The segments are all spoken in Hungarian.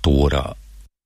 6 óra.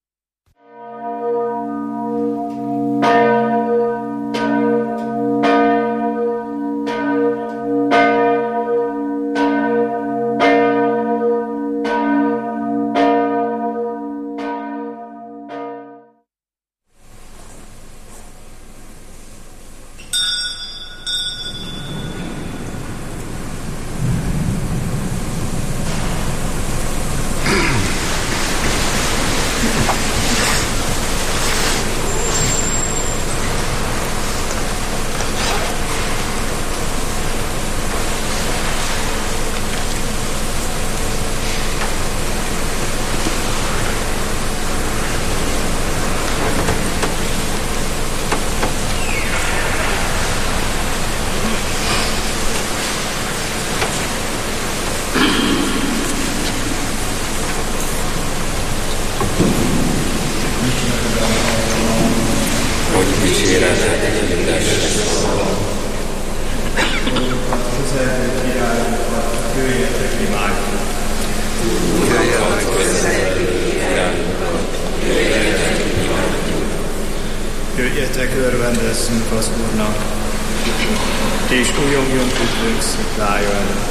Jöjjetek, örvendezzünk az Úrnak, és újongjunk üdvünk sziklája előtt.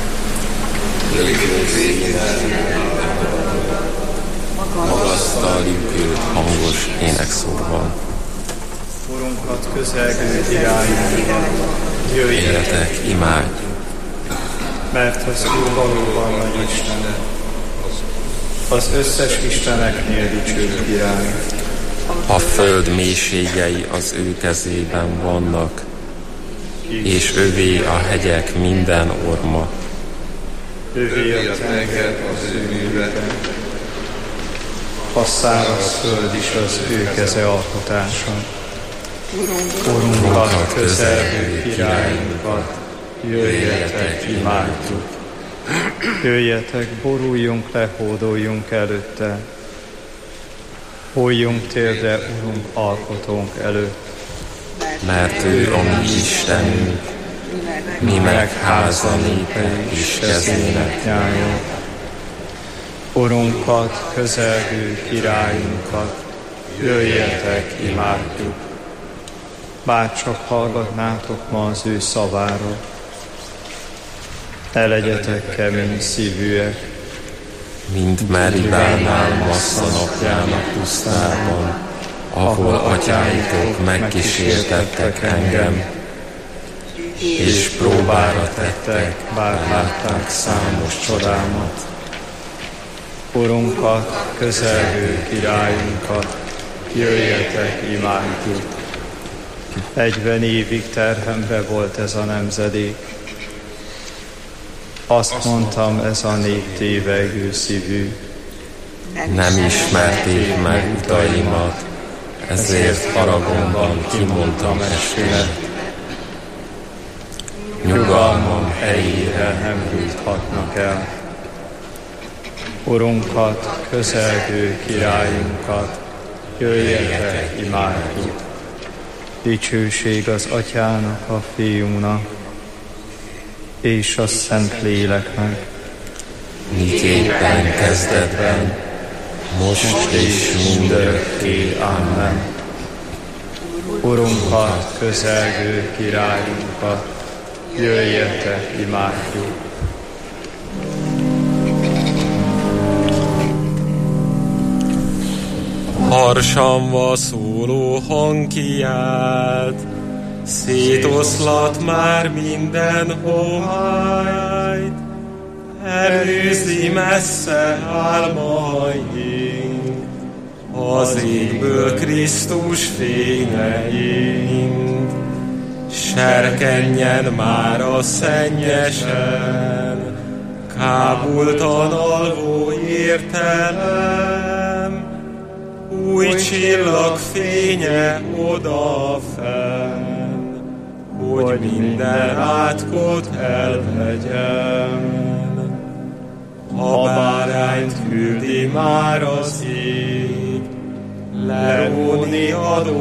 Magasztaljuk őt hangos énekszóval. Urunkat közelgő királyunkat, jöjjetek, imádjuk. mert az Úr valóban nagy Isten, az összes isteneknél dicsőbb király. A föld mélységei az ő kezében vannak, és övé a hegyek minden orma. Övé a tenger az ő művete, a száraz föld is az ő keze alkotása. Urunkat, közelgő királyunkat, jöjjetek, imádjuk. Jöjjetek, boruljunk le, hódoljunk előtte. Hulljunk térdre, Urunk, alkotónk előtt. Mert ő a mi Istenünk, mi meg háza népe és kezének nyája. Urunkat, közelgő királyunkat, jöjjetek, imádjuk. Bárcsak hallgatnátok ma az ő szavára. Ne legyetek kemény szívűek, mint Meribánál Massza napján a pusztában, ahol atyáitok megkísértettek engem, és próbára tettek, bár látták számos csodámat. Urunkat, közelgő királyunkat, jöjjetek, imádjuk. 40 évig terhemre volt ez a nemzedék. Azt mondtam, ez a nép tévegő szívű. Nem ismerték meg utaimat, ezért haragomban kimondtam estélet. Nyugalmam helyére nem juthatnak el. Urunkat, közelgő királyunkat, jöjjetek, imádjuk. Dicsőség az Atyának, a Fiúnak, és a Szentléleknek. Miképpen kezdetben, most és mindörökké. Amen. Urunkat, közelgő királyunkat, jöjjetek, imádjuk. Harsanva szóló hang kiált, szétoszlat már minden homályt, előzi messze álmaink, az égből Krisztus fényeink. Serkenjen már a szennyesen, kábultan alvó értelem, új csillag fénye odafenn, hogy minden átkot elvegyem. A bárányt küldi már az ég, leróni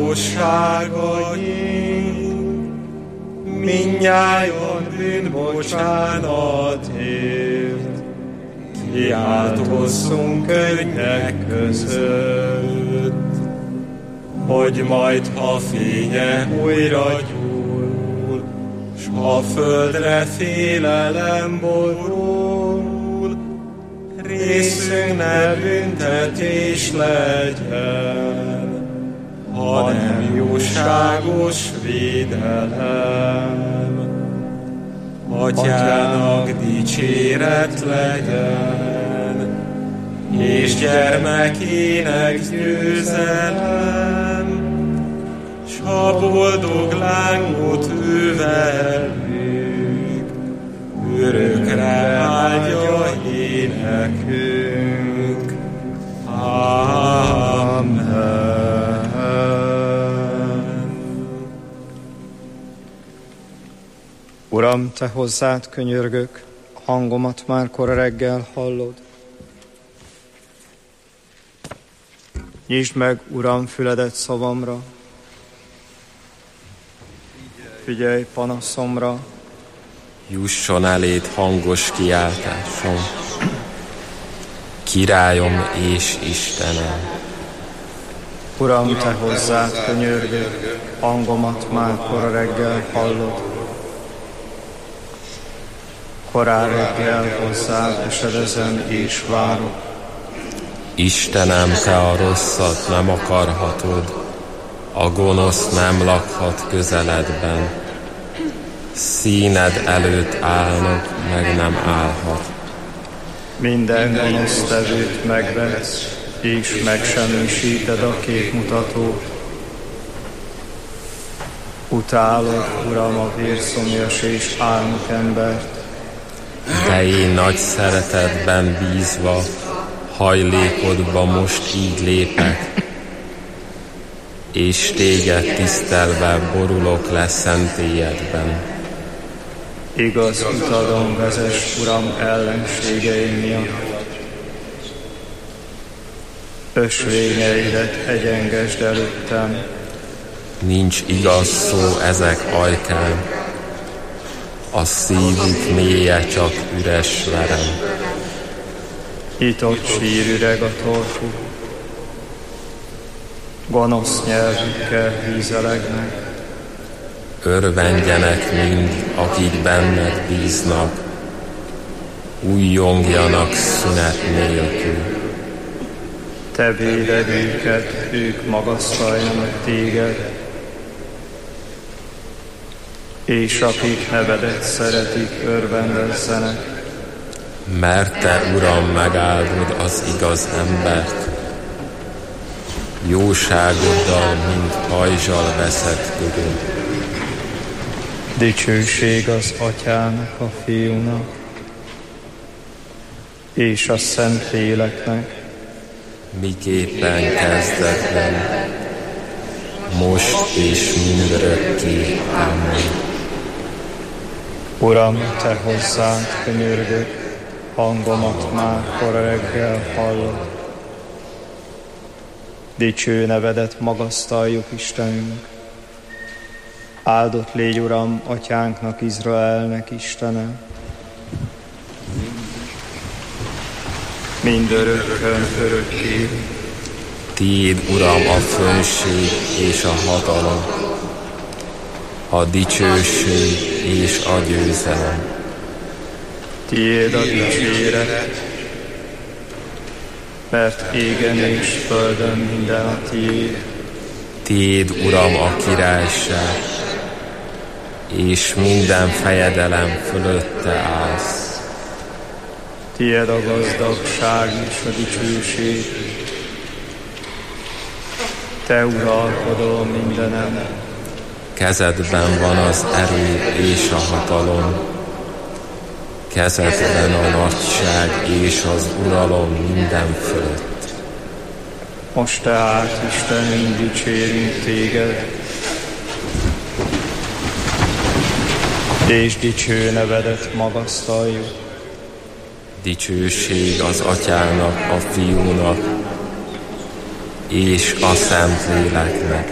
adósságaink, mindnyájan bűnbocsánatért kiáltozzunk könnyek között, hogy majd ha fénye újra gyúl, s a földre félelem borul, részünk ne büntetés legyen, hanem jóságos védelem. Atyának dicséret legyen, és gyermekének győzelem, s a boldog lángot ővelük, örökre áldja énekünk. Amen. Uram, te hozzád könyörgök, hangomat már kora reggel hallod. Nyisd meg, Uram, füledet szavamra, figyelj panaszomra. Jusson eléd hangos kiáltásom, Királyom és Istenem. Uram, te hozzád könyörgök, hangomat már kora reggel hallod. Korán reggel hozzád esedezem és várok. Istenem, te a rosszat nem akarhatod, a gonosz nem lakhat közeledben. Színed előtt állnak, meg nem állhat. Minden gonosz tevőt megvetsz, és megsemmisíted a képmutatót. Utálod, Uram, a vérszomjas és álnok embert. De én nagy szeretetben bízva, hajlékodba most így lépek, és téged tisztelve borulok le szentélyedben. Igaz utadon vezess, Uram, ellenségeim miatt. Ösvényeidet egyengesd előttem. Nincs igaz szó ezek ajkán, a szívük mélye csak üres verem. Itott sír üreg a torkuk, gonosz nyelvükkel hízelegnek. Örvendjenek mind, akik benned bíznak, újjongjanak szünet nélkül. Te véded őket, ők magasztaljanak téged, és akik nevedet szeretik, örvendezzenek. Mert te, Uram, megáldod az igaz embert, jóságoddal, mint pajzsal veszed körül. Dicsőség az Atyának, a Fiúnak, és a Szentléleknek, miképpen kezdetben, most és mindörökké. Amen. Uram, te hozzád könyörgök, hangomat már kora reggel hallod. Dicső nevedet magasztaljuk, Istenünk. Áldott légy, Uram, Atyánknak, Izraelnek Istene. Mindörökkön örökké. Tiéd, Uram, a fönnség és a hatalom, a dicsőség és a győzelem. Tiéd a dicséret, mert égen és földön minden a tiéd. Tiéd, Uram, a királyság, és minden fejedelem fölötte állsz. Tiéd a gazdagság és a dicsőség. Te uralkodol mindenem. Kezedben van az erő és a hatalom, kezedben a nagyság és az uralom minden fölött. Most tehát, Istenünk, dicsérünk téged, és dicső nevedet magasztaljuk. Dicsőség az Atyának, a Fiúnak és a Szentléleknek.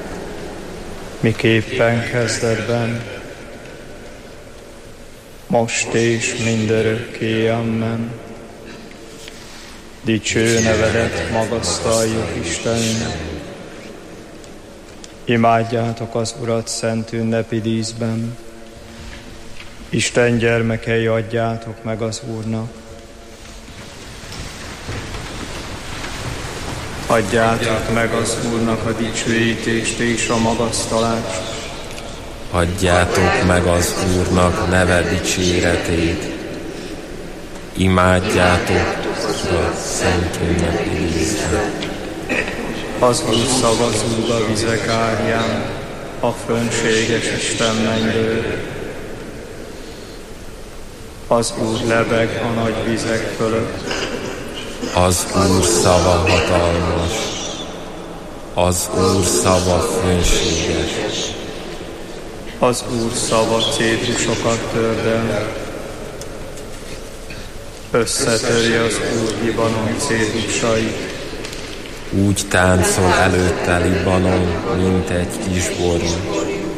Miképpen kezdetben, most és mindörökké. Amen. Dicső nevedet magasztaljuk, Istenünk. Imádjátok az Urat szent ünnepi díszben. Isten gyermekei, adjátok meg az Úrnak. Adjátok meg az Úrnak a dicsőítést és a magasztalást. Adjátok meg az Úrnak neve dicséretét. Imádjátok Urat szent ünnepi díszben. Az Úr szavazúg a vizek árján, a fönséges Isten mennyből. Az Úr lebeg a nagy vizek fölött. Az Úr szava hatalmas, az Úr szava fönséges. Az Úr szava cédrusokat tördel. Összetöri az Úr Libanon cédrusait. Úgy táncol előtte Libanon, mint egy kisború,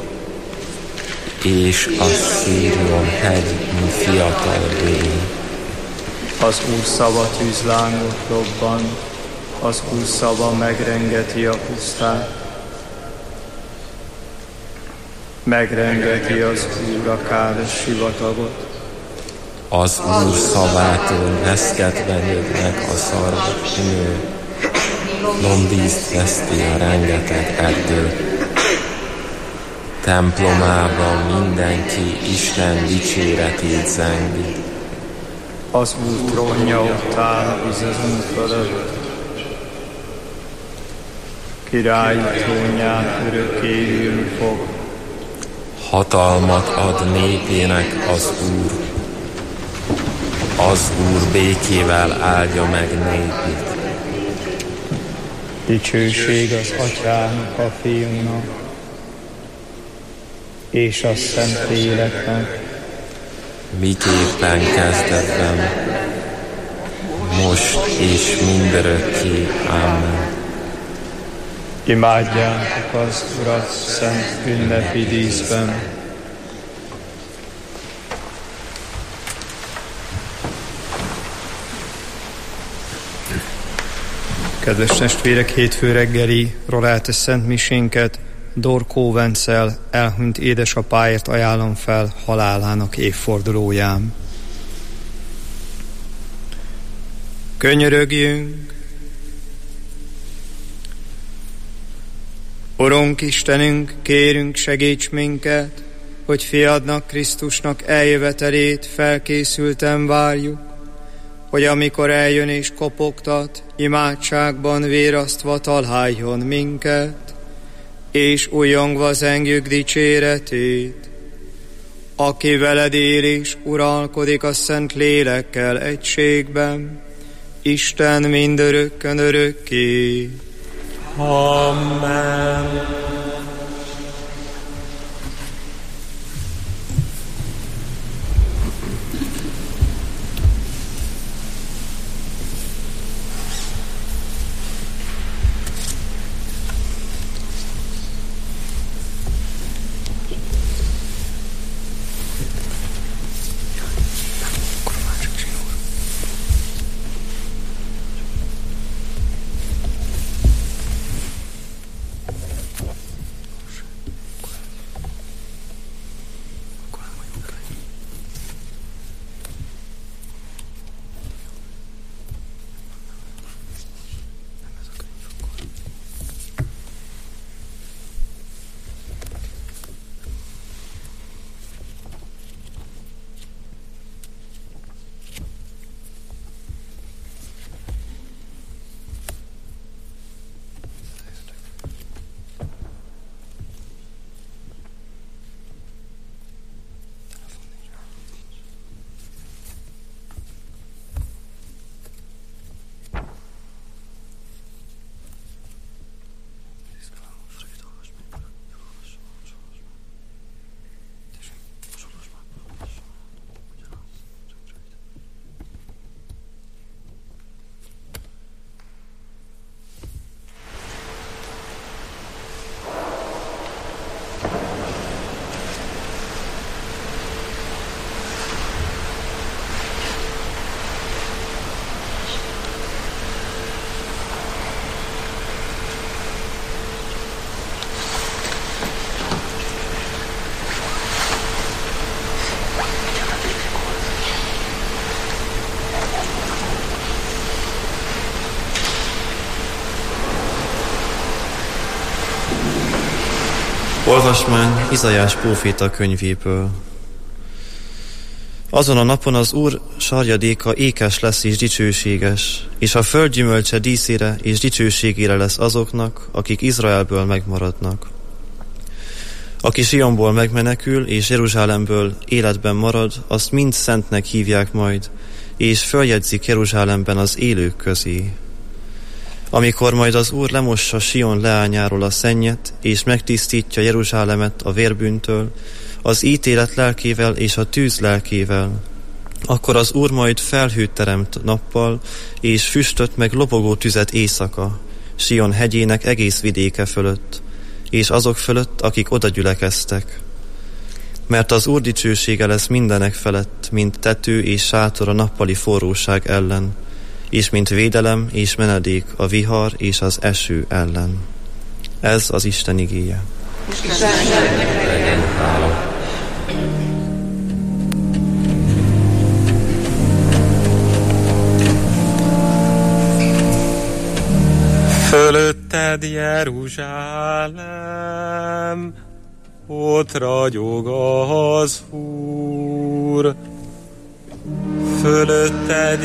és a Szírion hegy, mint fiatal bény. Az Úr szava tűzlángot robban, az Úr szava megrengeti a pusztát. Megrengeti az Úr a káros sivatagot. Az Úr szavától reszketve jönnek a szarvasnő, lombízt veszti a rengeteg erdő. Templomában mindenki Isten dicséretét zengi. Az Úr trónja ott áll a vizezünk fölött. Királyi trónján örökké ülni fog. Hatalmat ad népének az Úr. Az Úr békével áldja meg népét. Dicsőség az Atyának, a Fiúnak, és a Szentléleknek. Miképpen kezdetben, most és mindörökké. Amen. Imádjátok az Urat szent ünnepi díszben. Kedves testvérek, hétfő reggeli Roláte Szent Misénket Dorkó Vencel elhunyt édesapáért ajánlom fel halálának évfordulóján. Könyörögjünk! Urunk Istenünk, kérünk, segíts minket, hogy fiadnak, Krisztusnak eljövetelét felkészülten várjuk, hogy amikor eljön és kopogtat, imádságban vérasztva találjon minket, és újjongva zengjük dicséretét, aki veled él és uralkodik a Szent Lélekkel egységben, Isten mindörökkön örökké. Amen. Olvasmány Izaiás próféta könyvéből. Azon a napon az Úr sarjadéka ékes lesz és dicsőséges, és a föld gyümölcse díszére és dicsőségére lesz azoknak, akik Izraelből megmaradnak. Aki Sionból megmenekül, és Jeruzsálemből életben marad, azt mind szentnek hívják majd, és följegyzik Jeruzsálemben az élők közé. Amikor majd az Úr lemossa Sion leányáról a szennyet, és megtisztítja Jeruzsálemet a vérbűntől, az ítélet lelkével és a tűz lelkével, akkor az Úr majd felhőt teremt nappal, és füstöt meg lobogó tüzet éjszaka, Sion hegyének egész vidéke fölött, és azok fölött, akik oda gyülekeztek. Mert az Úr dicsősége lesz mindenek felett, mint tető és sátor a nappali forróság ellen, és mint védelem és menedék a vihar és az eső ellen. Ez az Isten igéje. Fölötted Jeruzsálem, ott ragyog az Úr. Fölötted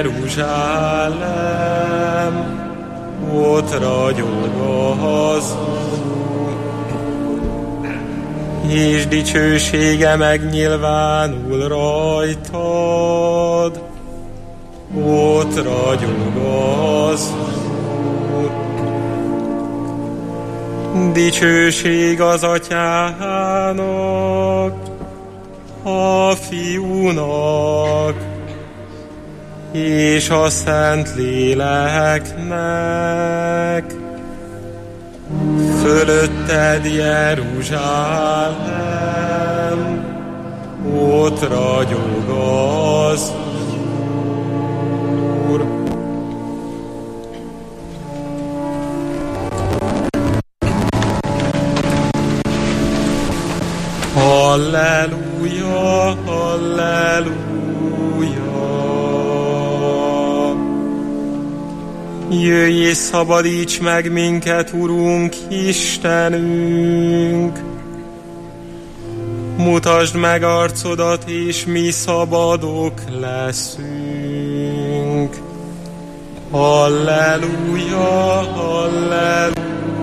Jeruzsálem, ott ragyog az Úr. És dicsősége megnyilvánul rajtad, ott ragyog az Úr. Dicsőség az Atyának, a Fiúnak, és a Szent Léleknek. Fölötted Jeruzsálem, ott ragyog az Úr. Halleluja, halleluja. Jöjj és szabadíts meg minket, Urunk, Istenünk. Mutasd meg arcodat, és mi szabadok leszünk. Halleluja, halleluja.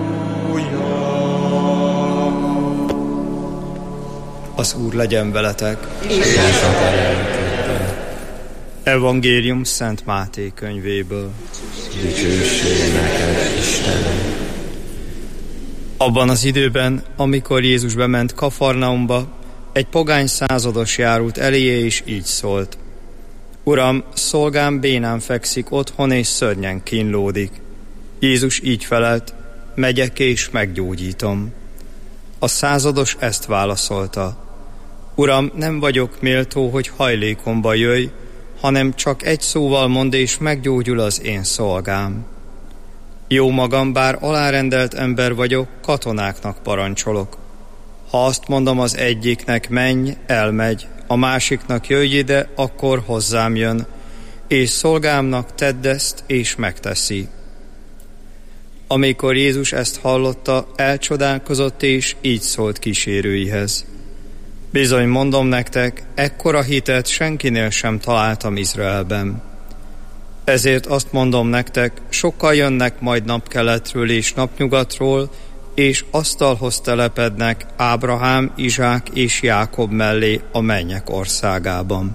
Az Úr legyen veletek. Evangélium Szent Máté könyvéből. Dicsőség neked, Istenem. Abban az időben, amikor Jézus bement Kafarnaumba, egy pogány százados járult eléje, és így szólt: Uram, szolgám bénán fekszik otthon, és szörnyen kínlódik. Jézus így felelt: megyek és meggyógyítom. A százados ezt válaszolta: Uram, nem vagyok méltó, hogy hajlékomba jöjj, hanem csak egy szóval mondd, és meggyógyul az én szolgám. Jó magam, bár alárendelt ember vagyok, katonáknak parancsolok. Ha azt mondom az egyiknek, menj, elmegy, a másiknak jöjj ide, akkor hozzám jön, és szolgámnak tedd ezt, és megteszi. Amikor Jézus ezt hallotta, elcsodálkozott, és így szólt kísérőihez: Bizony mondom nektek, ekkora hitet senkinél sem találtam Izraelben. Ezért azt mondom nektek, sokkal jönnek majd napkeletről és napnyugatról, és asztalhoz telepednek Ábrahám, Izsák és Jákob mellé a mennyek országában.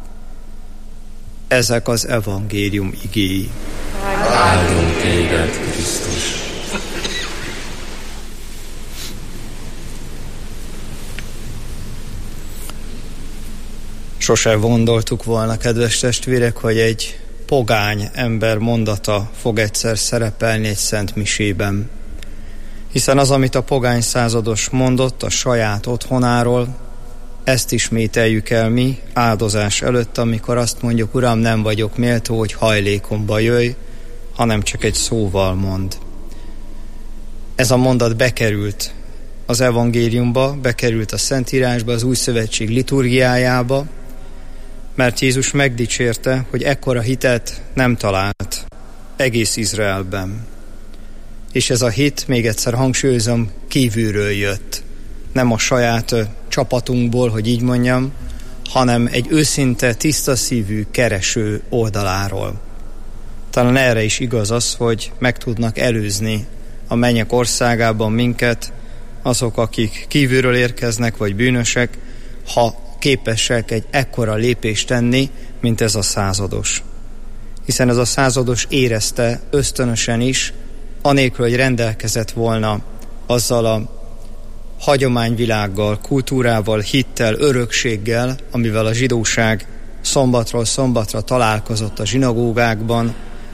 Ezek az evangélium igéi. Áldunk téged, Krisztus! Sose gondoltuk volna, kedves testvérek, hogy egy pogány ember mondata fog egyszer szerepelni egy szent misében. Hiszen az, amit a pogány százados mondott a saját otthonáról, ezt ismételjük el mi áldozás előtt, amikor azt mondjuk: Uram, nem vagyok méltó, hogy hajlékomba jöjj, hanem csak egy szóval mond. Ez a mondat bekerült az evangéliumba, bekerült a Szentírásba, az Új Szövetség liturgiájába, mert Jézus megdicsérte, hogy ekkora hitet nem talált egész Izraelben. És ez a hit, még egyszer hangsúlyozom, kívülről jött. nem a saját csapatunkból, hogy így mondjam, hanem egy őszinte, tiszta szívű kereső oldaláról. Talán erre is igaz az, hogy meg tudnak előzni a mennyek országában minket azok, akik kívülről érkeznek, vagy bűnösek, ha képesek egy ekkora lépést tenni, mint ez a százados. Hiszen ez a százados érezte ösztönösen is, anélkül, hogy rendelkezett volna azzal a hagyományvilággal, kultúrával, hittel, örökséggel, amivel a zsidóság szombatról szombatra találkozott a zsinagógákban,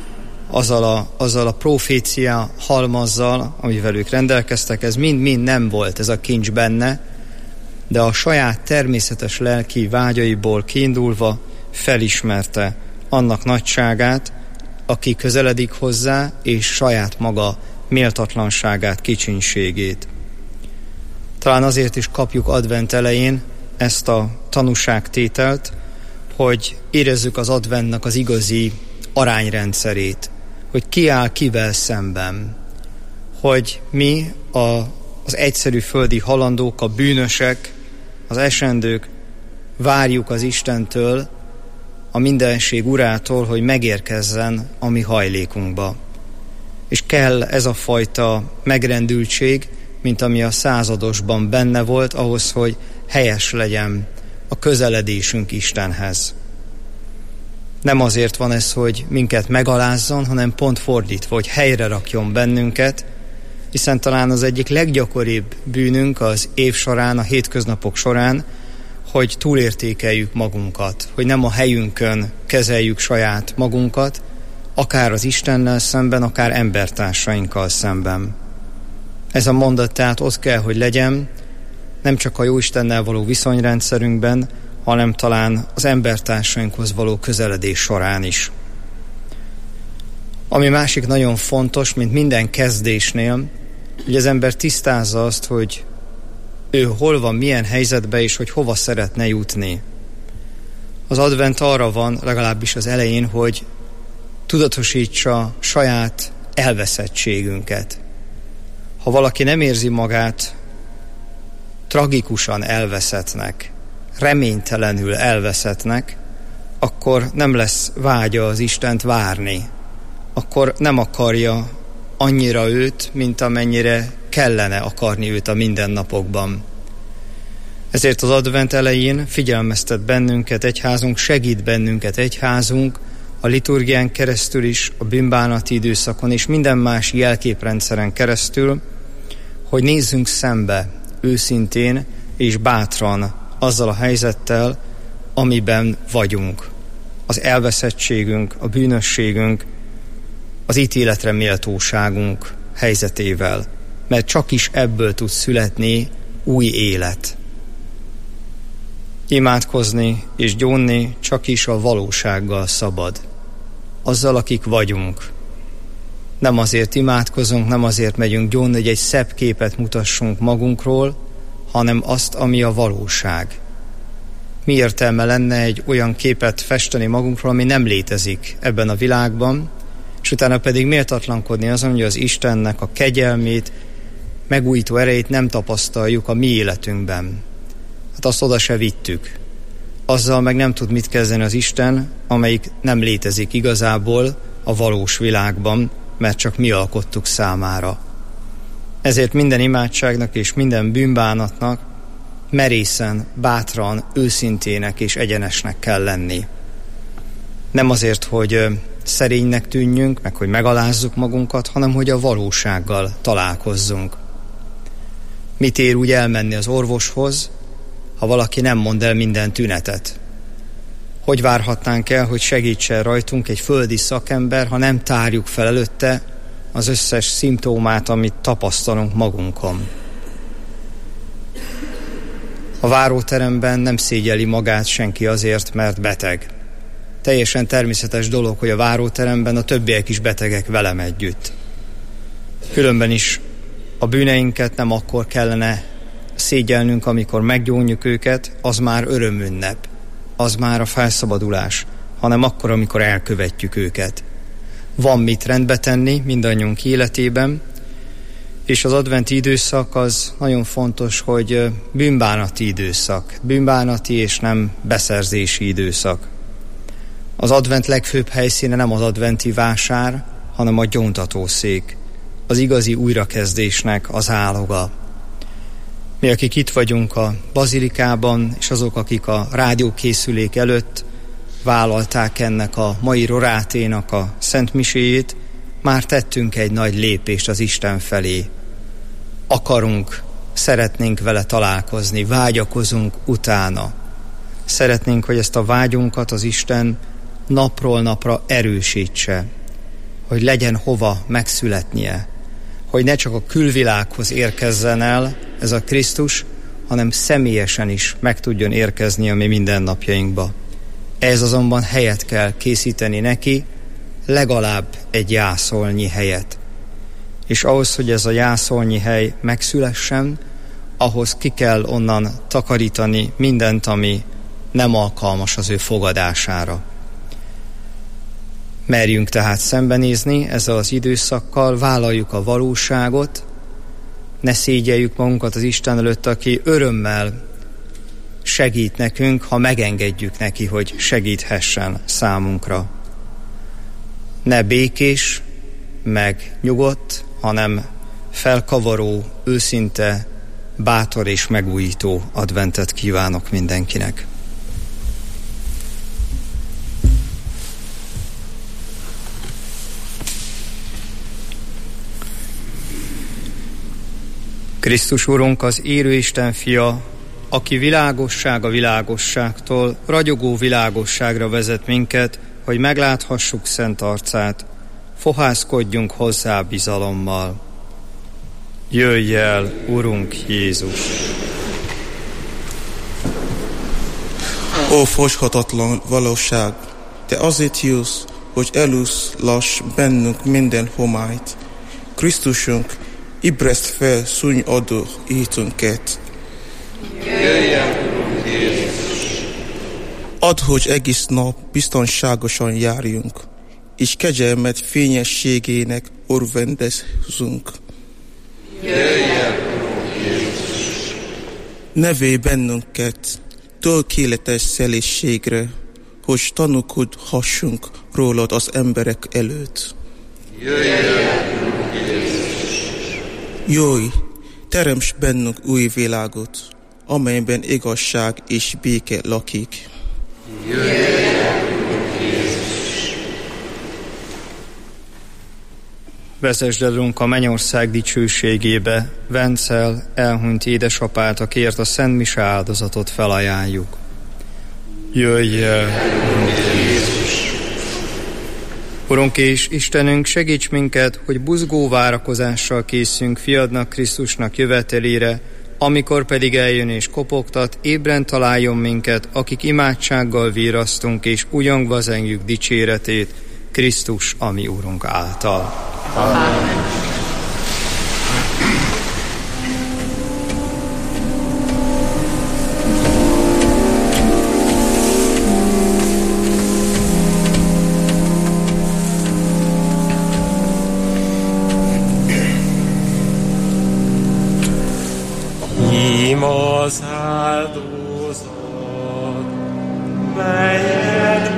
azzal a profécia halmazzal, amivel ők rendelkeztek, ez mind-mind nem volt ez a kincs benne, de a saját természetes lelki vágyaiból kiindulva felismerte annak nagyságát, aki közeledik hozzá, és saját maga méltatlanságát, kicsinségét. Talán azért is kapjuk advent elején ezt a tanúságtételt, hogy érezzük az adventnak az igazi arányrendszerét, hogy ki áll kivel szemben, hogy mi az egyszerű földi halandók, a bűnösek, az esendők várjuk az Istentől, a mindenség urától, hogy megérkezzen a mi hajlékunkba. És kell ez a fajta megrendültség, mint ami a századosban benne volt, ahhoz, hogy helyes legyen a közeledésünk Istenhez. Nem azért van ez, hogy minket megalázzon, hanem pont fordítva, hogy helyre rakjon bennünket, hiszen talán az egyik leggyakoribb bűnünk az év során, a hétköznapok során, hogy túlértékeljük magunkat, hogy nem a helyünkön kezeljük saját magunkat, akár az Istennel szemben, akár embertársainkkal szemben. Ez a mondat tehát ott kell, hogy legyen, nem csak a Jóistennel való viszonyrendszerünkben, hanem talán az embertársainkhoz való közeledés során is. Ami másik nagyon fontos, mint minden kezdésnél, hogy az ember tisztázza azt, hogy ő hol van, milyen helyzetben, és hogy hova szeretne jutni. Az advent arra van, legalábbis az elején, hogy tudatosítsa saját elveszettségünket. Ha valaki nem érzi magát tragikusan elveszettnek, reménytelenül elveszettnek, akkor nem lesz vágya az Istent várni. Akkor nem akarja annyira őt, mint amennyire kellene akarni őt a mindennapokban. Ezért az advent elején figyelmeztet bennünket egyházunk, segít bennünket egyházunk, a liturgián keresztül is, a bűnbánati időszakon és minden más jelképrendszeren keresztül, hogy nézzünk szembe őszintén és bátran azzal a helyzettel, amiben vagyunk. Az elveszettségünk, a bűnösségünk, az ítéletre méltóságunk helyzetével, mert csak is ebből tud születni új élet. Imádkozni és gyónni csak is a valósággal szabad. Azzal, akik vagyunk. Nem azért imádkozunk, nem azért megyünk gyónni, hogy egy szebb képet mutassunk magunkról, hanem azt, ami a valóság. Mi értelme lenne egy olyan képet festeni magunkról, ami nem létezik ebben a világban, és utána pedig méltatlankodni azon, hogy az Istennek a kegyelmét, megújító erejét nem tapasztaljuk a mi életünkben. Hát azt oda se vittük. Azzal meg nem tud mit kezdeni az Isten, amelyik nem létezik igazából a valós világban, mert csak mi alkottuk számára. Ezért minden imádságnak és minden bűnbánatnak merészen, bátran, őszintének és egyenesnek kell lenni. Nem azért, hogy szerénynek tűnjünk, meg hogy megalázzuk magunkat, hanem hogy a valósággal találkozzunk. Mit ér úgy elmenni az orvoshoz, ha valaki nem mond el minden tünetet? Hogy várhatnánk el, hogy segítsen rajtunk egy földi szakember, ha nem tárjuk fel előtte az összes szimptomát, amit tapasztalunk magunkon? A váróteremben nem szégyeli magát senki azért, mert beteg. Teljesen természetes dolog, hogy a váróteremben a többiek is betegek velem együtt. Különben is a bűneinket nem akkor kellene szégyelnünk, amikor meggyónjuk őket, az már örömünnep, az már a felszabadulás, hanem akkor, amikor elkövetjük őket. Van mit rendbe tenni mindannyiunk életében, És az adventi időszak az nagyon fontos, hogy bűnbánati időszak. Bűnbánati és nem beszerzési időszak. Az advent legfőbb helyszíne nem az adventi vásár, hanem a gyóntatószék. Az igazi újrakezdésnek az áloga. Mi, akik itt vagyunk a bazilikában, és azok, akik a rádiókészülék előtt vállalták ennek a mai roráténak a szent miséjét, már tettünk egy nagy lépést az Isten felé. Szeretnénk vele találkozni, vágyakozunk utána. Szeretnénk, hogy ezt a vágyunkat az Isten napról napra erősítse, hogy legyen hova megszületnie, hogy ne csak a külvilághoz érkezzen el ez a Krisztus, hanem személyesen is meg tudjon érkezni a mi mindennapjainkba. Ez azonban helyet kell készíteni neki, legalább egy jászolnyi helyet. És ahhoz, hogy ez a jászolnyi hely megszülessen, ahhoz ki kell onnan takarítani mindent, ami nem alkalmas az ő fogadására. Merjünk tehát szembenézni ezzel az időszakkal, vállaljuk a valóságot, ne szégyeljük magunkat az Isten előtt, aki örömmel segít nekünk, ha megengedjük neki, hogy segíthessen számunkra. Ne békés, meg nyugodt, hanem felkavaró, őszinte, bátor és megújító adventet kívánok mindenkinek. Krisztus Urunk, az élő Isten fia, aki világosság a világosságtól, ragyogó világosságra vezet minket, hogy megláthassuk szent arcát, fohászkodjunk hozzá bizalommal. Jöjj el, Urunk Jézus! Ó, fogyhatatlan valóság, te azért jössz, hogy eloszlass bennünk minden homályt. Krisztusunk, ébreszt fel szúnyadó hitünket. Jöjj el, Urunk Jézus! Add, hogy egész nap biztonságosan járjunk, és kegyelmed fényességének örvendezzünk. Jöjj el, Urunk Jézus! Nevelj bennünket tökéletes szelídségre, hogy tanúkodhassunk rólad az emberek előtt. Jöjj el, Urunk Jézus! Jöjj, teremts bennünk új világot, amelyben igazság és béke lakik. Jöjj el, Urunk Jézus! Vezesd el, Urunk, a mennyország dicsőségébe, vedd el elhunyt édesapát, akiért a szent mise áldozatot felajánljuk. Jöjj el, Urunk Jézus! Urunk és Istenünk, segíts minket, hogy buzgó várakozással készünk fiadnak, Krisztusnak jövetelére, amikor pedig eljön és kopogtat, ébren találjon minket, akik imádsággal virrasztunk és újongva zengjük dicséretét, Krisztus, a mi Urunk által. Amen. Az áldozat, melyet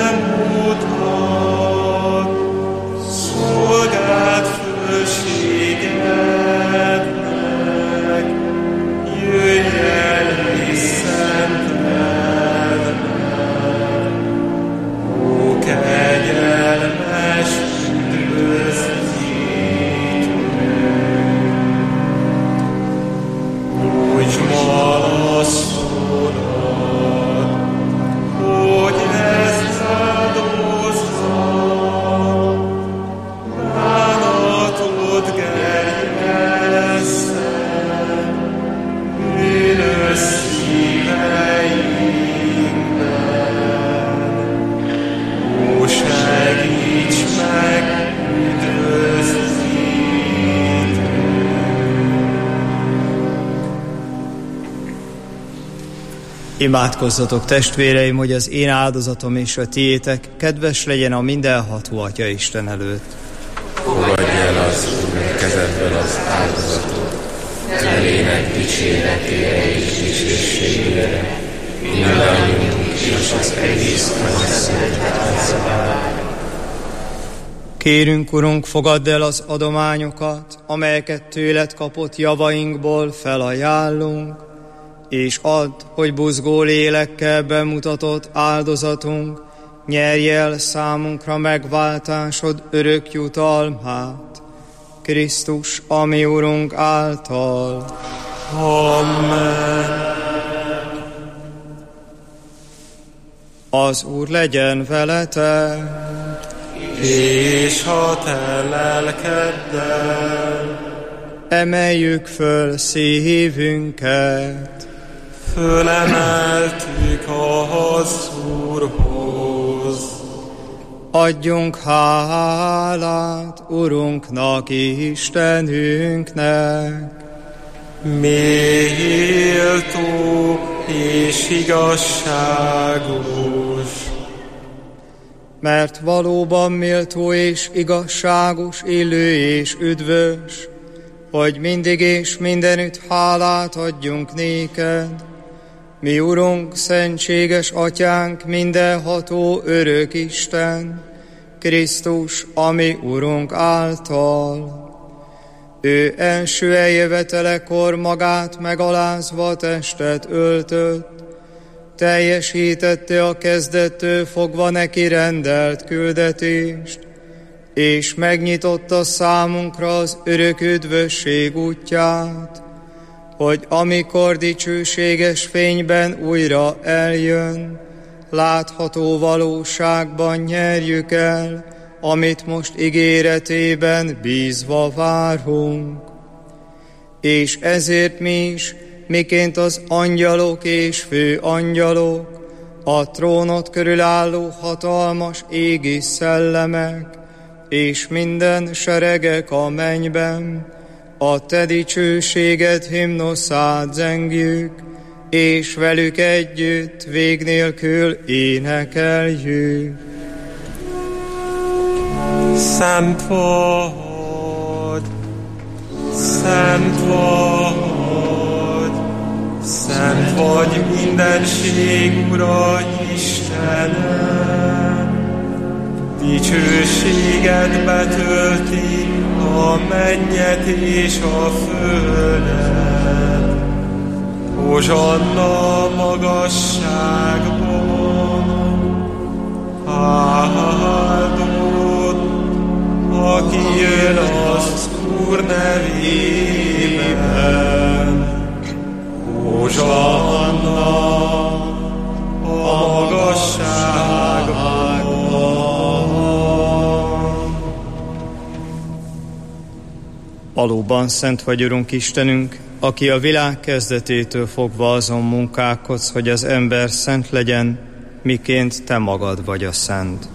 bemutat, szolgált fölségednek, jöjj el és szenteld meg. Ó, kegyelmes üdvözítő, úgy malasztodat, hogy ezt áldozat, bánatod gerjesszen, bűnös szíveinkben. Ó, segíts meg, üdvözítő! Imádkozzatok, testvéreim, hogy az én áldozatom és a tiétek kedves legyen a mindenható Atya Isten előtt. fogadj el az Úr kezedből az áldozatot, nevének dicséretére és dicsőségére, mindannyiunk és az egész Szent Házában. Kérünk, Urunk, fogadd el az adományokat, amelyeket tőled kapott javainkból felajánlunk, és add, hogy buzgó lélekkel bemutatott áldozatunk nyerj el számunkra megváltásod örök jutalmát. Krisztus, a mi Urunk által. Amen. Az Úr legyen veletek, És a te lelkeddel emeljük föl szívünket, fölemeltük az Úrhoz. adjunk hálát Urunknak, Istenünknek. Méltó és igazságos. Mert valóban méltó és igazságos, illő és üdvös, hogy mindig és mindenütt hálát adjunk néked, mi Urunk, szentséges Atyánk, mindenható örök Isten, Krisztus, a mi Urunk által. Ő első eljövetelekor magát megalázva testet öltött, teljesítette a kezdettől fogva neki rendelt küldetést, és megnyitotta számunkra az örök üdvösség útját, hogy amikor dicsőséges fényben újra eljön, látható valóságban nyerjük el, amit most ígéretében bízva várunk. És ezért mi is, miként az angyalok és főangyalok, a trónot körülálló hatalmas égi szellemek, és minden seregek a mennyben, a te dicsőséged himnuszát zengjük, és velük együtt vég nélkül énekeljük. Szent vagy, szent vagy, szent vagy mindenség Ura Istenem. Dicsőséged betölti a mennyet és a földet. Hozsanna magasságban, áldott, aki jön az Úr nevében. Hozsanna a magasságban. Valóban szent vagy, Urunk Istenünk, aki a világ kezdetétől fogva azon munkálkodsz, hogy az ember szent legyen, miként te magad vagy a szent.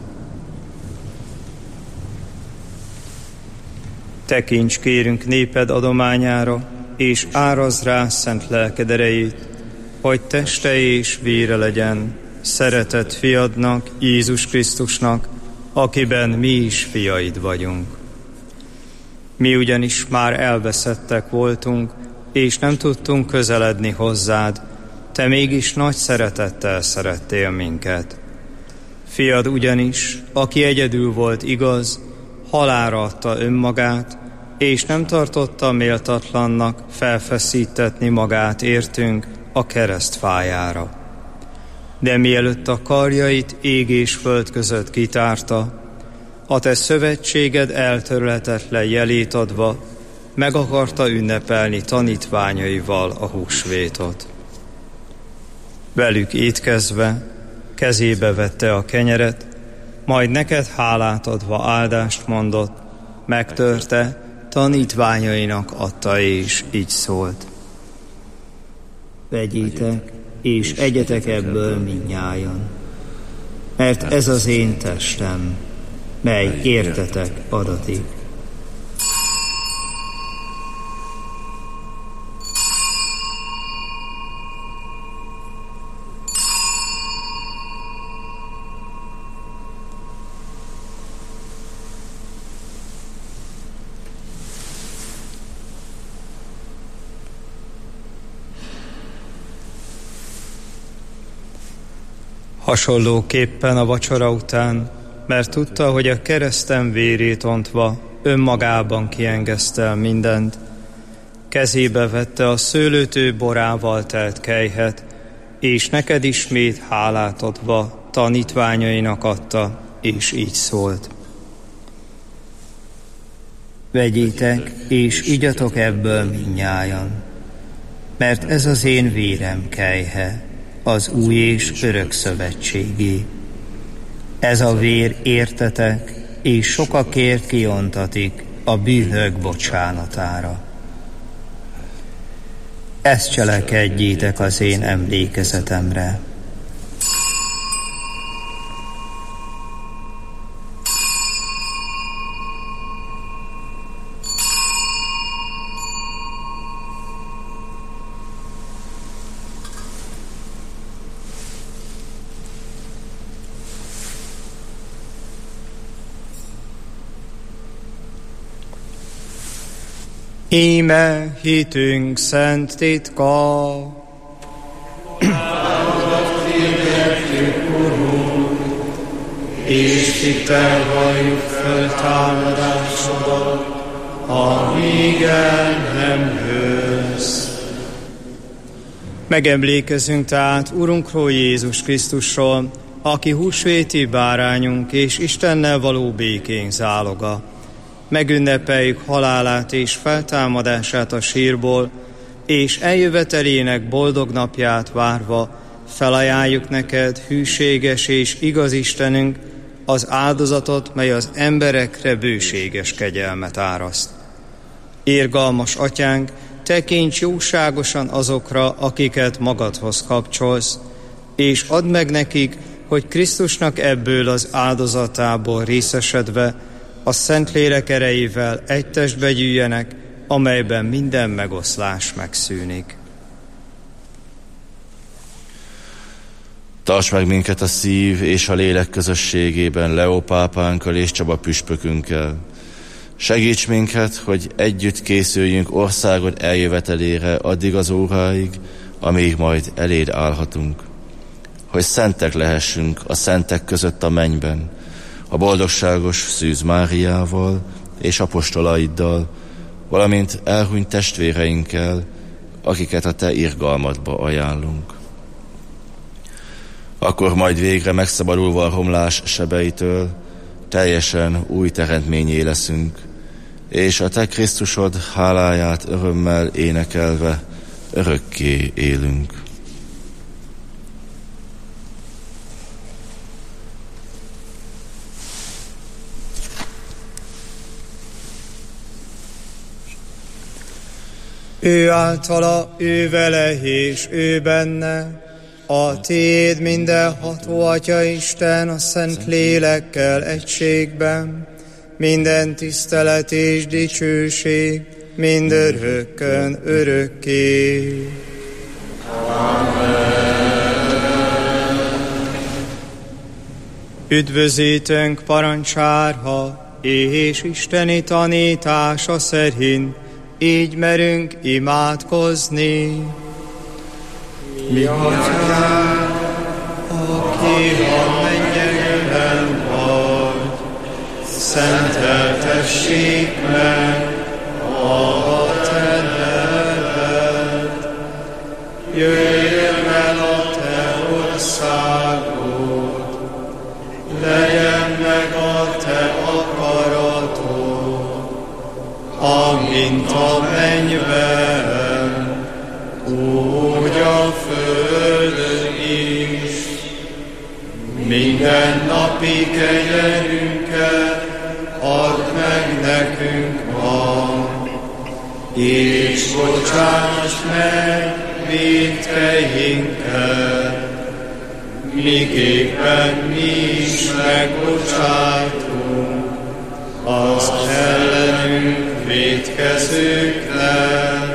Tekints, kérünk, néped adományára, és árazd rá szent lelked erejét, hogy teste és vére legyen szeretett fiadnak, Jézus Krisztusnak, akiben mi is fiaid vagyunk. Mi ugyanis már elveszettek voltunk, és nem tudtunk közeledni hozzád, te mégis nagy szeretettel szerettél minket. Fiad ugyanis, aki egyedül volt igaz, halálra adta önmagát, és nem tartotta méltatlannak felfeszítetni magát értünk a keresztfájára. De mielőtt a karjait ég és föld között kitárta, a te szövetséged eltörhetetlen jelét adva, meg akarta ünnepelni tanítványaival a húsvétot. Velük étkezve, kezébe vette a kenyeret, majd neked hálát adva áldást mondott, megtörte, tanítványainak adta, és így szólt. Vegyétek, és egyetek ebből mindnyájan, mert ez az én testem, mely értetek adatik. Hasonlóképpen a vacsora után, mert tudta, hogy a kereszten vérét ontva önmagában kiengesztel mindent, kezébe vette a szőlőtő borával telt kelyhet, és neked ismét hálát adva tanítványainak adta, és így szólt. Vegyétek, és igyatok ebből mindnyájan, mert ez az én vérem kelyhe, az új és örök szövetségé. Ez a vér értetek, és sokakért kiontatik a bűnök bocsánatára. Ezt cselekedjétek az én emlékezetemre. Íme hitünk szent titka. És hittel valljuk föltámadásodat, amíg el nem jössz. Megemlékezünk tehát Urunkról, Jézus Krisztusról, aki húsvéti bárányunk és Istennel való békénk záloga. Megünnepeljük halálát és feltámadását a sírból, és eljövetelének boldog napját várva felajánljuk neked, hűséges és igaz Istenünk, az áldozatot, mely az emberekre bőséges kegyelmet áraszt. Irgalmas Atyánk, tekints jóságosan azokra, akiket magadhoz kapcsolsz, és add meg nekik, hogy Krisztusnak ebből az áldozatából részesedve a Szentlélek erejével egy testbe gyűjjenek, amelyben minden megoszlás megszűnik. Tarts meg minket a szív és a lélek közösségében Leó pápánkkal és Csaba püspökünkkel. Segíts minket, hogy együtt készüljünk országod eljövetelére addig az óráig, amíg majd eléd állhatunk. Hogy szentek lehessünk a szentek között a mennyben, a boldogságos Szűz Máriával és apostolaiddal, valamint elhunyt testvéreinkkel, akiket a te irgalmadba ajánlunk. Akkor majd végre megszabadulva a romlás sebeitől, teljesen új teremtményé leszünk, és a te Krisztusod háláját örömmel énekelve örökké élünk. Ő általa, ő vele és ő benne, a tiéd mindenható Atya Isten a Szent Lélekkel egységben, minden tisztelet és dicsőség mindörökkön örökké. Üdvözítőnk parancsárha és isteni tanítása szerint így merünk imádkozni. Mi Atyánk, aki a mennyekben vagy, szenteltessék meg a te neved. Jöjjön el a te országod, legyen meg a te akaratod, amint a mennyben, úgy a földön is. Minden napi kegyelünket add meg nekünk ma, és bocsáss meg vétkeinket, miképpen mi is megbocsátunk az ellenünk vétkezőknek,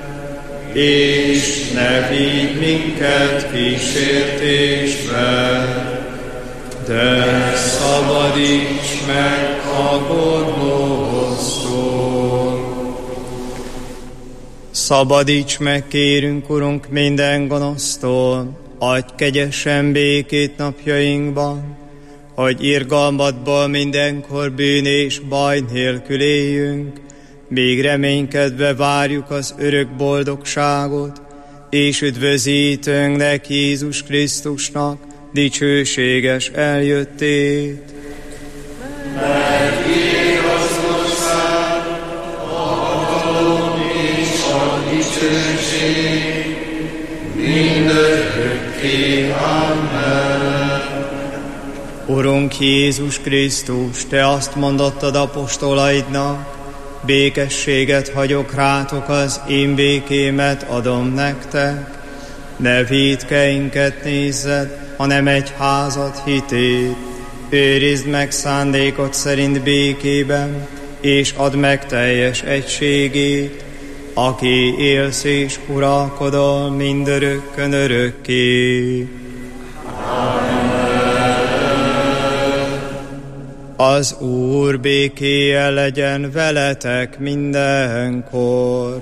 és ne vigy minket kísértésbe, de szabadíts meg a gonosztól. Szabadíts meg, kérünk, Urunk, minden gonosztól, adj kegyesen békét napjainkban, hogy irgalmadból mindenkor bűn és baj nélkül éljünk, míg reménykedve várjuk az örök boldogságot, és üdvözítőnknek Jézus Krisztusnak dicsőséges eljöttét. Mert igazság, a hatalom és a dicsőség mindörökké. Amen. Urunk Jézus Krisztus, Te azt mondottad apostolaidnak, békességet hagyok rátok, az én békémet adom nektek. Ne vétkeinket nézzed, hanem egyházad hitét. Őrizd meg szándékod szerint békében, és add meg teljes egységét, aki élsz és uralkodol mindörökkön örökké. Az Úr békéje legyen veletek mindenkor.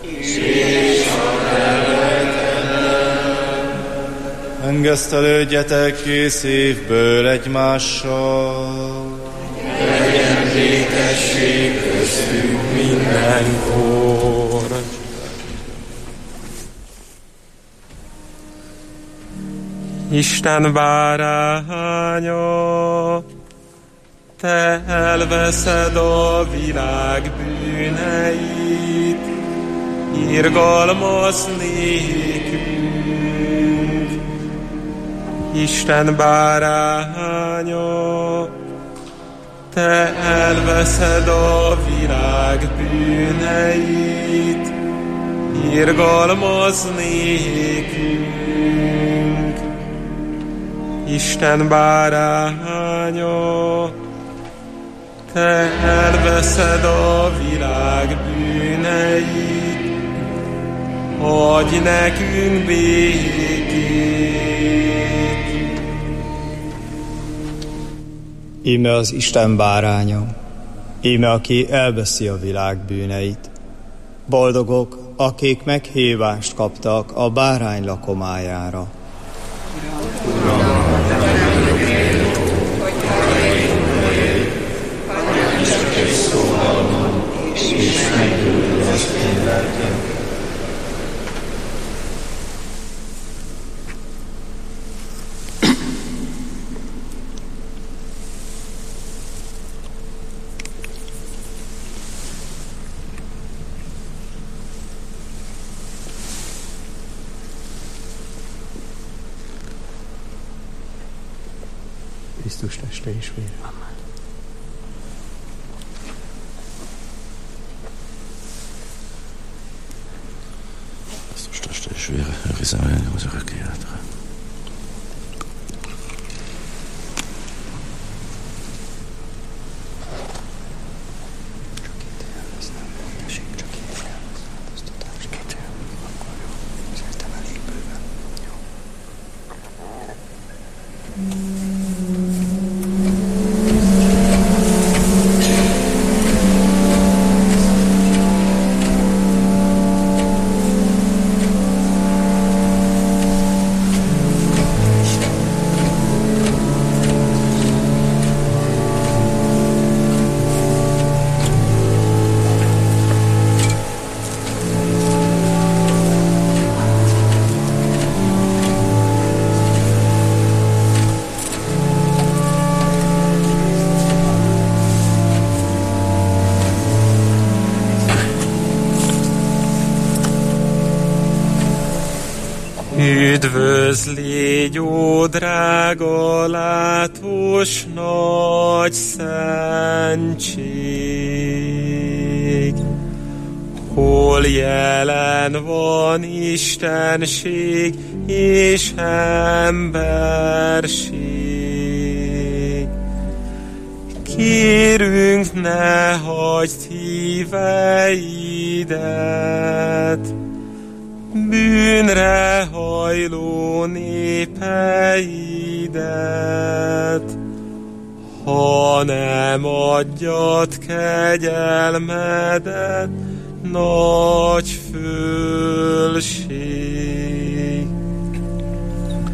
Engesztelődjetek kész évből egymással. Legyen békesség köztünk mindenkor. Isten báránya, Te elveszed a világ bűneit, irgalmaz nékünk. Isten báránya, Te elveszed a világ bűneit, irgalmaz nékünk. Isten báránya, Te elveszed a világ bűneit, adj nekünk békét. Íme az Isten báránya, íme aki elveszi a világ bűneit. Boldogok, akik meghívást kaptak a bárány lakomájára. Krisztus teste és vére. Amen. Krisztus teste és vére, őrizzen meg engem az örök életre. Üdvözl légy, ó drága, látós nagy szentség, hol jelen van istenség és emberség. Kérünk, ne hagyd híveidet, bűnre hajló népeidet, hanem adjad kegyelmedet, nagy fölség.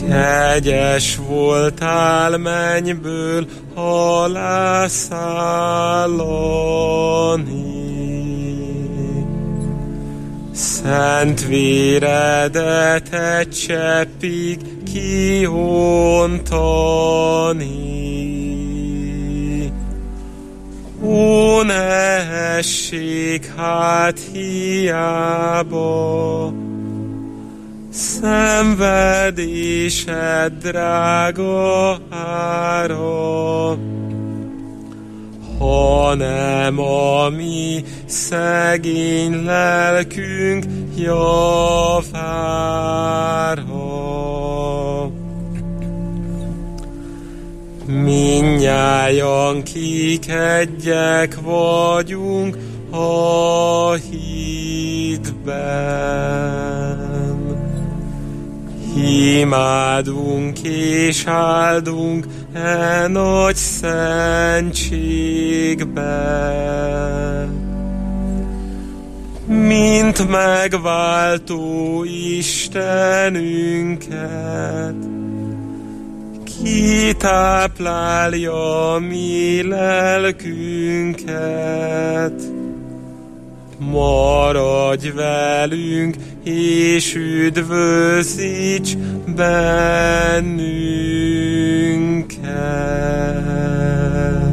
Kegyes voltál mennyből alászállani, szent véredet egy cseppig kiontani. Ó, ne essék hát hiába szenvedésed drága ára, hanem a mi szegény lelkünk javára. Mindnyájan kik-egyek vagyunk a hitben, imádunk és áldunk e nagy szentségben, mint megváltó Istenünket, ki táplálja mi lelkünket. Maradj velünk, és üdvözíts bennünket.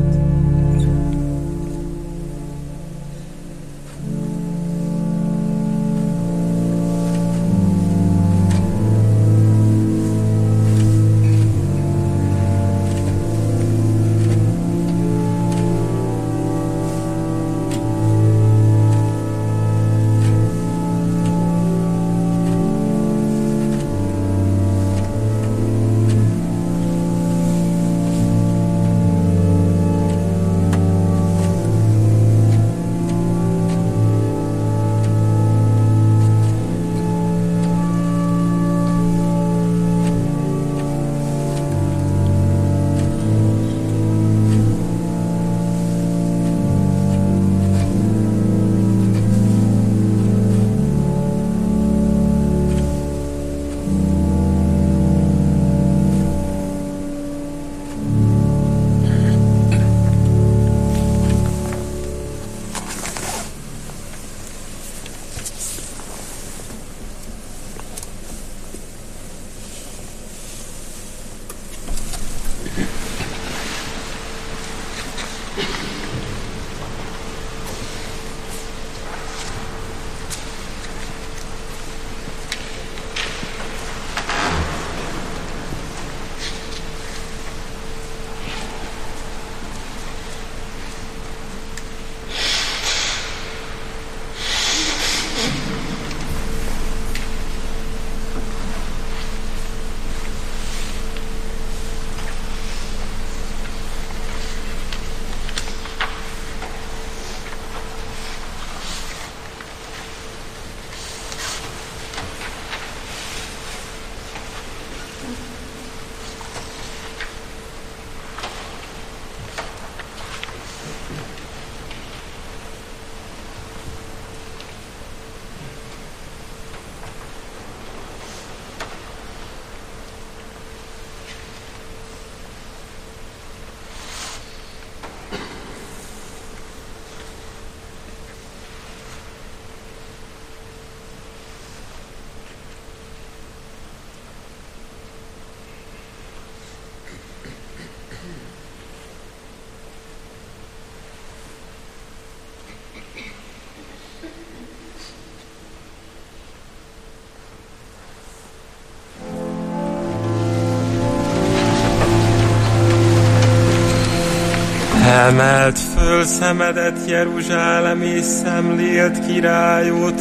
Emeld föl szemedet, Jeruzsálem, és szemléld királyod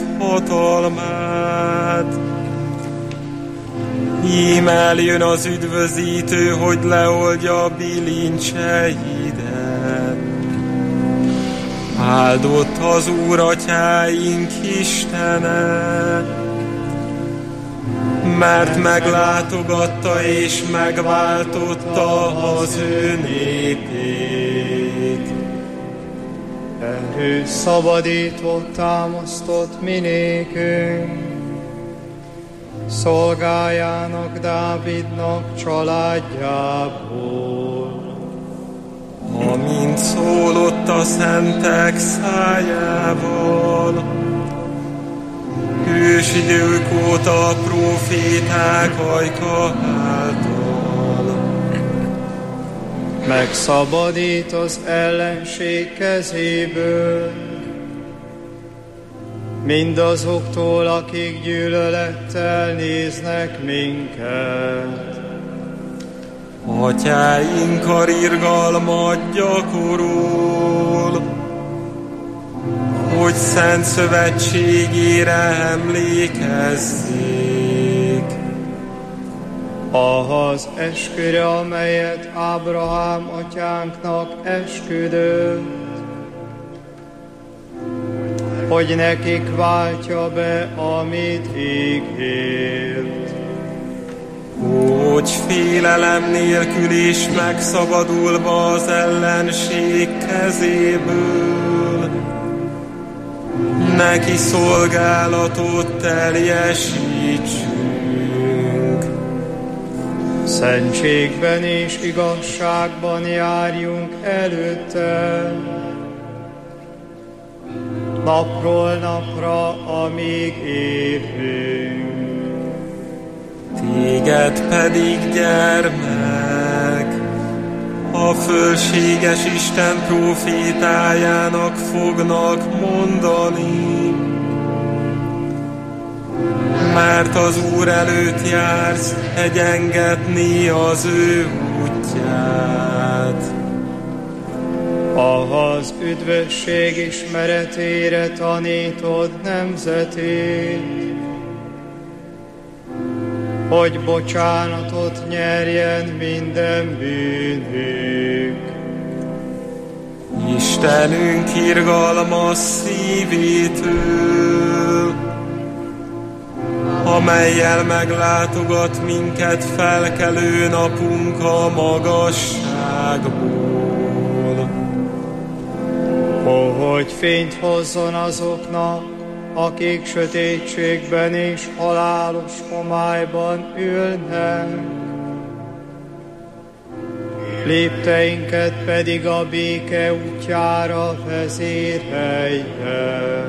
hatalmát. Ím eljön az üdvözítő, hogy leoldja bilincseidet. Áldott az Úr atyáink Istene, mert meglátogatta és megváltotta az ő népét. Erőt szabadított, támasztott mi nékünk, szolgájának Dávidnak családjából. Amint szólott a szentek szájával, ősidők óta a próféták ajka által. Megszabadít az ellenség kezéből, mindazoktól, akik gyűlölettel néznek minket. Atyáinkar irgalmat gyakorol, hogy szent szövetségére emlékezzék. Ahhoz esküre, amelyet Ábrahám atyánknak esküdött, hogy nekik váltja be, amit ígért. Hogy félelem nélkül is megszabadulva az ellenség kezéből, neki szolgálatot teljesítsünk. Szentségben és igazságban járjunk előtte, napról napra, amíg élünk. Téged pedig, gyermek, a fölséges Isten prófétájának fognak mondani, mert az Úr előtt jársz egyengetni az ő útját. Ahhoz üdvösség ismeretére tanítod nemzetét, hogy bocsánatot nyerjen minden bűnük. Istenünk irgalmas szívétől, amellyel meglátogat minket felkelő napunk a magasságból. Hogy fényt hozzon azoknak, akik sötétségben és halálos homályban ülnek, lépteinket pedig a béke útjára vezérelje.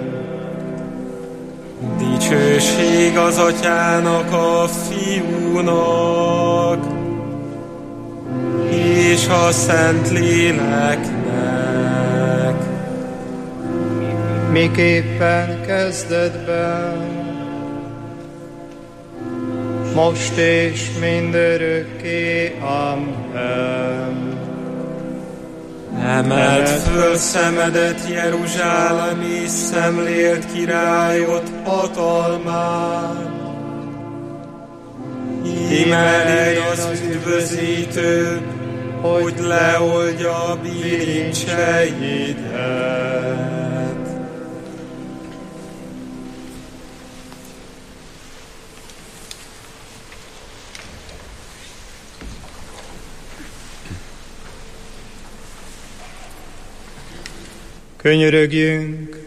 Dicsőség az Atyának, a Fiúnak és a Szentléleknek, miképpen kezdetben, most és mindörökké. Amen. Emeld föl szemedet, Jeruzsálem, és szemléld királyot hatalmát. Íme eljön az üdvözítő, hogy leoldja a bilincseidet. Könyörögjünk!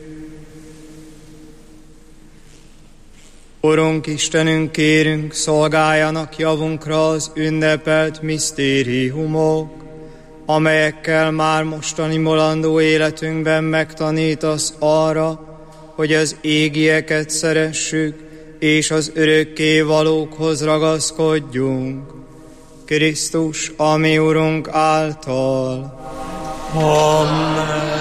Urunk Istenünk, kérünk, szolgáljanak javunkra az ünnepelt misztériumok, amelyekkel már mostani molandó életünkben megtanítasz arra, hogy az égieket szeressük, és az örökké valókhoz ragaszkodjunk. Krisztus, a mi Urunk által. Amen.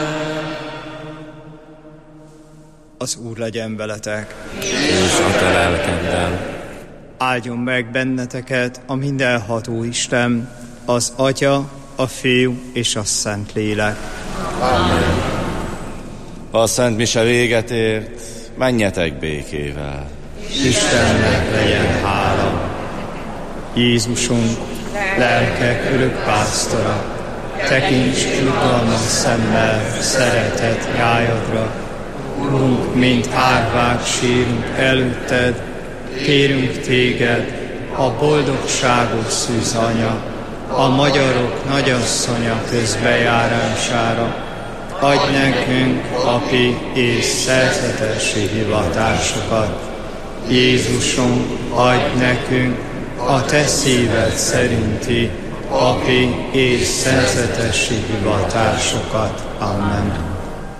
Az Úr legyen veletek. És a te lelkeddel. Áldjon meg benneteket a mindenható Isten, az Atya, a Fiú és a Szentlélek. Amen. Ha a Szent Mise véget ért, menjetek békével. Istennek legyen hála. Jézusunk, lelkek örök pásztora, tekints irgalmas szemmel szeretett nyájadra. Urunk, mint árvák sírunk előtted, kérünk téged, a boldogságos szűzanya, a magyarok nagyasszonya közbejárására. Adj nekünk papi és szerzetesi hivatásokat, Jézusom, adj nekünk a te szíved szerinti papi és szerzetesi hivatásokat. Amen.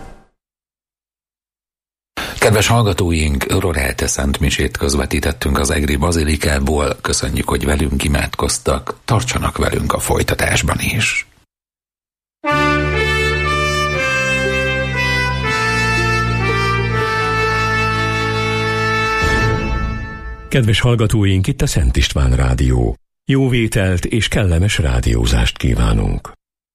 Kedves hallgatóink, Lorelte Szent Misét közvetítettünk az Egri Bazilikából. Köszönjük, hogy velünk imádkoztak. Tartsanak velünk a folytatásban is. Kedves hallgatóink, itt a Szent István Rádió. Jó vételt és kellemes rádiózást kívánunk.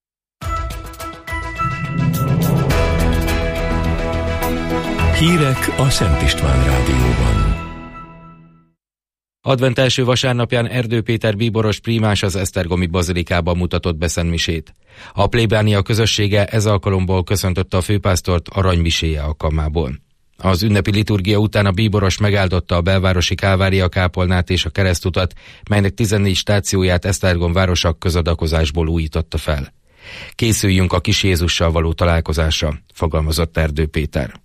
Hírek a Szent István Rádióban. Advent első vasárnapján Erdő Péter bíboros prímás az esztergomi bazilikában mutatott be szentmisét. A plébánia közössége ez alkalomból köszöntötte a főpásztort aranymiséje alkalmából. Az ünnepi liturgia után a bíboros megáldotta a belvárosi Kálvária kápolnát és a keresztutat, melynek 14 stációját Esztergom városa közadakozásból újította fel. Készüljünk a kis Jézussal való találkozásra, fogalmazott Erdő Péter.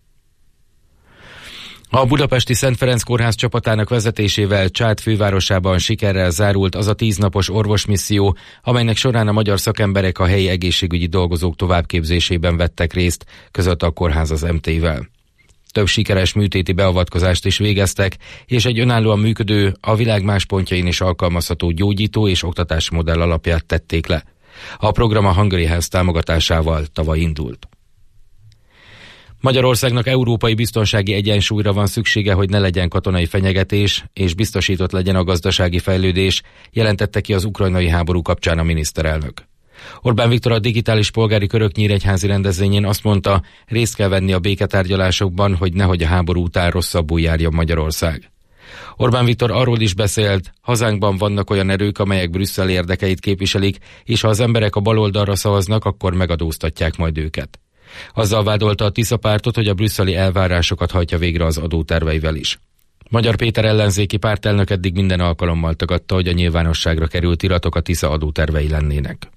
A budapesti Szent Ferenc Kórház csapatának vezetésével Csád fővárosában sikerrel zárult az a 10 napos orvosmisszió, amelynek során a magyar szakemberek a helyi egészségügyi dolgozók továbbképzésében vettek részt, között a kórház az MT-vel. Több sikeres műtéti beavatkozást is végeztek, és egy önállóan működő, a világ más pontjain is alkalmazható gyógyító és oktatási modell alapját tették le. A program a Hungary Health támogatásával tavaly indult. Magyarországnak európai biztonsági egyensúlyra van szüksége, hogy ne legyen katonai fenyegetés, és biztosított legyen a gazdasági fejlődés, jelentette ki az ukrajnai háború kapcsán a miniszterelnök. Orbán Viktor a digitális polgári körök nyíregyházi rendezvényén azt mondta, részt kell venni a béketárgyalásokban, hogy nehogy a háború után rosszabbul járjon Magyarország. Orbán Viktor arról is beszélt, hazánkban vannak olyan erők, amelyek Brüsszel érdekeit képviselik, és ha az emberek a baloldalra szavaznak, akkor megadóztatják majd őket. Azzal vádolta a Tisza pártot, hogy a brüsszeli elvárásokat hajtja végre az adóterveivel is. Magyar Péter ellenzéki pártelnök eddig minden alkalommal tagadta, hogy a nyilvánosságra került iratok a Tisza adótervei lennének.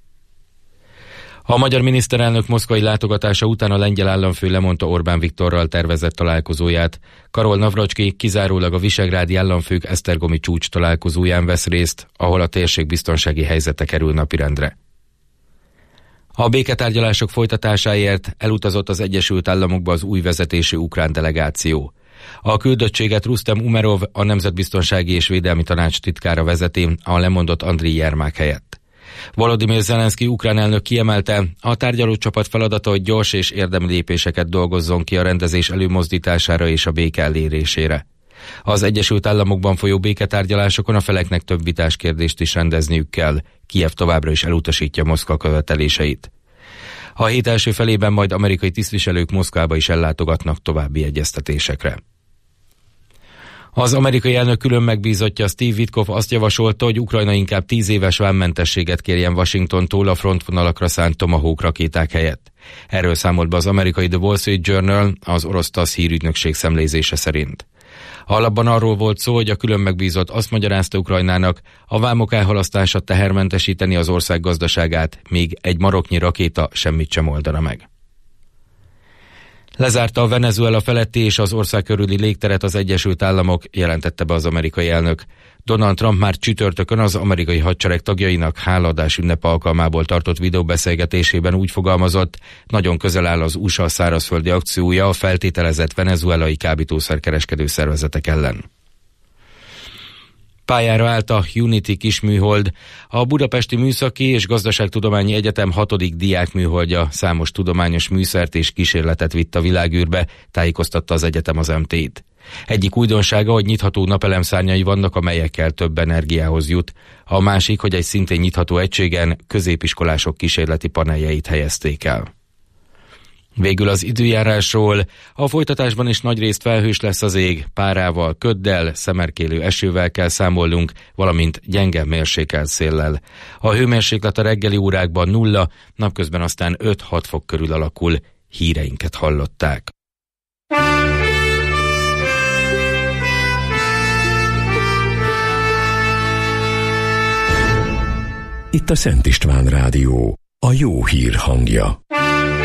A magyar miniszterelnök moszkvai látogatása után a lengyel államfő lemondta Orbán Viktorral tervezett találkozóját. Karol Navracski kizárólag a visegrádi államfők esztergomi csúcs találkozóján vesz részt, ahol a térség biztonsági helyzete kerül napirendre. A béketárgyalások folytatásáért elutazott az Egyesült Államokba az új vezetésű ukrán delegáció. A küldöttséget Rustem Umerov, a Nemzetbiztonsági és Védelmi Tanács titkára vezeti, a lemondott Andriy Jermák helyett. Volodymyr Zelenszky ukrán elnök kiemelte, a tárgyalócsapat feladata, hogy gyors és érdemi lépéseket dolgozzon ki a rendezés előmozdítására és a béke elérésére. Az Egyesült Államokban folyó béketárgyalásokon a feleknek több vitás kérdést is rendezniük kell. Kijev továbbra is elutasítja Moszkva követeléseit. A hét első felében majd amerikai tisztviselők Moszkvába is ellátogatnak további egyeztetésekre. Az amerikai elnök külön megbízottja Steve Witkoff azt javasolta, hogy Ukrajna inkább 10 éves vámmentességet kérjen Washingtontól a frontvonalakra szánt Tomahawk rakéták helyett. Erről számolt be az amerikai The Wall Street Journal, az orosz TASZ hírügynökség szemlézése szerint. A lapban arról volt szó, hogy a külön megbízott azt magyarázta Ukrajnának, a vámok elhalasztása tehermentesíteni az ország gazdaságát, míg egy maroknyi rakéta semmit sem oldana meg. Lezárta a Venezuela feletti és az ország körüli légteret az Egyesült Államok, jelentette be az amerikai elnök. Donald Trump már csütörtökön az amerikai hadsereg tagjainak hálaadás ünnep alkalmából tartott videóbeszélgetésében úgy fogalmazott, nagyon közel áll az USA szárazföldi akciója a feltételezett venezuelai kábítószerkereskedő szervezetek ellen. Pályára állt a Unity kisműhold, a Budapesti Műszaki és Gazdaságtudományi Egyetem 6. diákműholdja számos tudományos műszert és kísérletet vitt a világűrbe, tájékoztatta az egyetem az MT-t. Egyik újdonsága, hogy nyitható napelemszárnyai vannak, amelyekkel több energiához jut. A másik, hogy egy szintén nyitható egységen középiskolások kísérleti paneljeit helyezték el. Végül az időjárásról. A folytatásban is nagyrészt felhős lesz az ég, párával, köddel, szemerkélő esővel kell számolnunk, valamint gyenge mérsékelt széllel. A hőmérséklet a reggeli órákban 0, napközben aztán 5-6 fok körül alakul. Híreinket hallották. Itt a Szent István Rádió, a jó hír hangja.